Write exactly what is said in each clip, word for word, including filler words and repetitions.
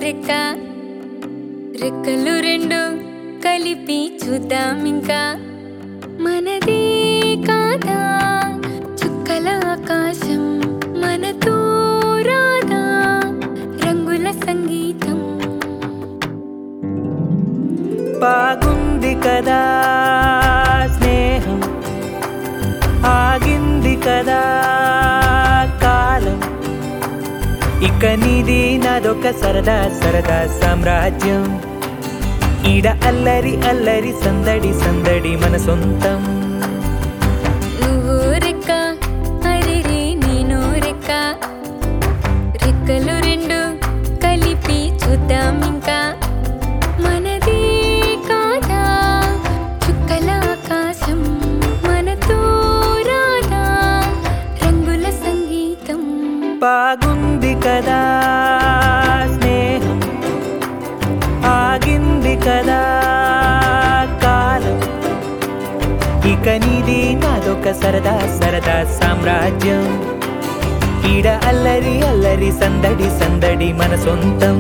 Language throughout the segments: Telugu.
రెక్క రెక్కలు రెండు కలిపి చూద్దాం ఇంకా మనదే కాదా చుక్కల ఆకాశం మనతో రాదా రంగుల సంగీతం బాగుంది కదా స్నేహం ఆగింది కదా కాలం ఇక నీది నాదొక సరదా సరదా సామ్రాజ్యం ఈడ అల్లరి అల్లరి సందడి సందడి మన సొంతం నువ్వు రెక్క అరెరే నేను రెక్క రెక్కలు రెండు కలిపి చూద్దాం ఇంకా మనదే కాదా చుక్కల ఆకాశం మనతో రాదా రంగుల సంగీతం బాగుంది కదా స్నేహం ఆగింది కదా కాలం ఇక నీది నాదొక సరదా సరదా సామ్రాజ్యం ఈడ అల్లరి అల్లరి సందడి సందడి మన సొంతం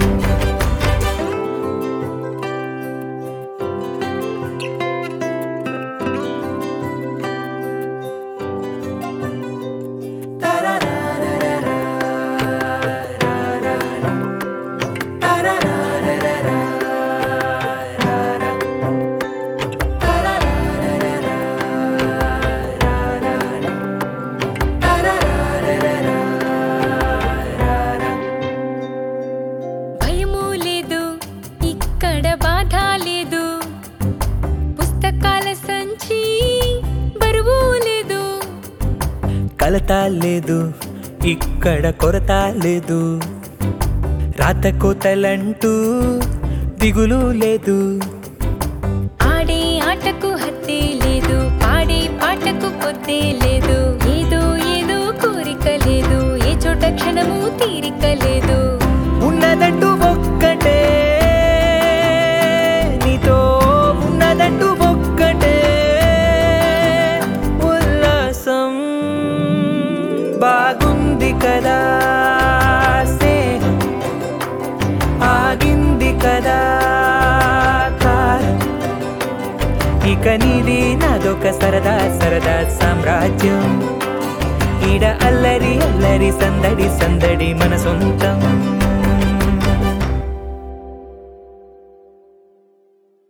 భయము లేదు ఇక్కడ బాధ లేదు పుస్తకాల సంచి బరువు లేదు కలత లేదు ఇక్కడ కొరత లేదు రాత కోతలంటూ దిగులు లేదు ఆడే ఆటకు హత్తే లేదు పాడే పాటకు పొద్దే లేదు ఏదో ఏదో కోరిక లేదు ఏ చోట క్షణము తీరిక లేదు ఉన్నదంటూ ఒక్కటే నీతో ఉన్నదంటూ ఒక్కటే ఉల్లాసం బాగుంది కదా స్నేహం ఆగింది కదా కాలం ఇక నీది నాదొక సరదా సరదా సామ్రాజ్యం ఈడ అల్లరి అల్లరి సందడి సందడి మన సొంతం